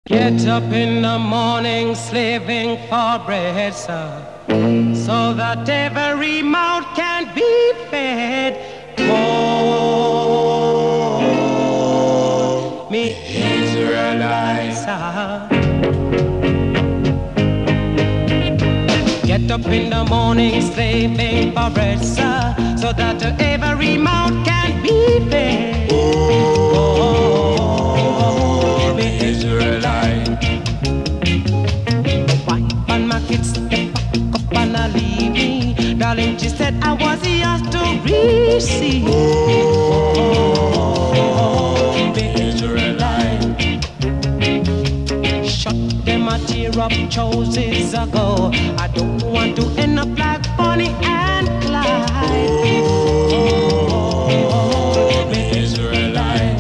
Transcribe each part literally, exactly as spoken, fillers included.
Get up in the morning slaving for bread, sir, so that every mouth can be fed. Oh, me Israelites, sir. Get up in the morning slaving for bread, sir, so that every mouth can be fed. Oh, me Israelite. Wife and my kids, they pack up and I leave me. Darling, she said I was yours to receive. Oh, me Israelite. Shut them a tear up choices ago. I don't want to end up like Bonnie and Clyde. Oh, me Israelite.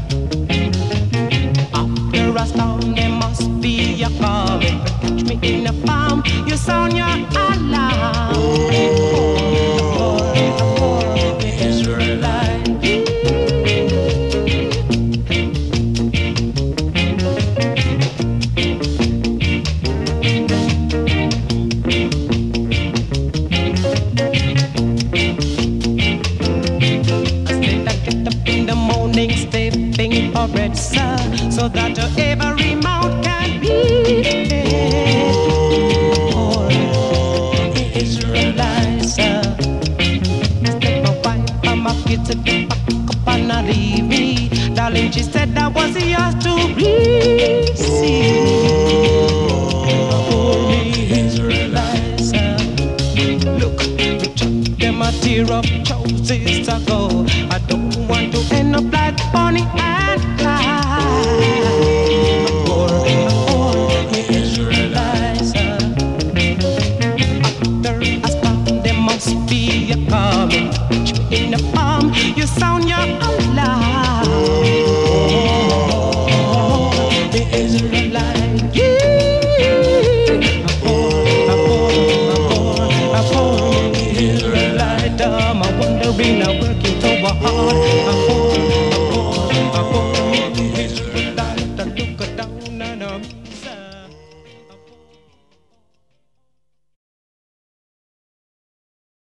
After a storm, there must be a calm. If you catch me in a farm, you sound your alarm. Oh, me Israelite. Stepping for bread, sir, so that every mouth can be fed. Oh, the Israelites, sir. Step my wife and my kids at the back up and I leave me. Darling, she said I was yours to receive. Oh, the Israelites, sir. Look, we took them a tear up